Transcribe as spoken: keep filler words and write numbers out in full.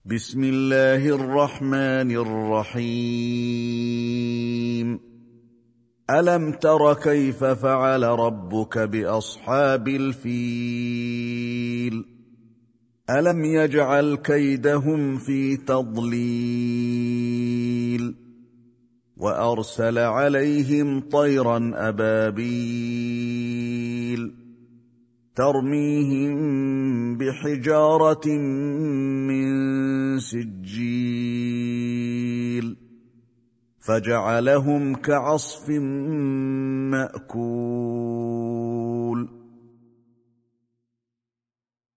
بسم الله الرحمن الرحيم. ألم تر كيف فعل ربك بأصحاب الفيل؟ ألم يجعل كيدهم في تضليل وأرسل عليهم طيرا أبابيل ترميهم بحجارة من سجيل فجعلهم كعصف مأكول.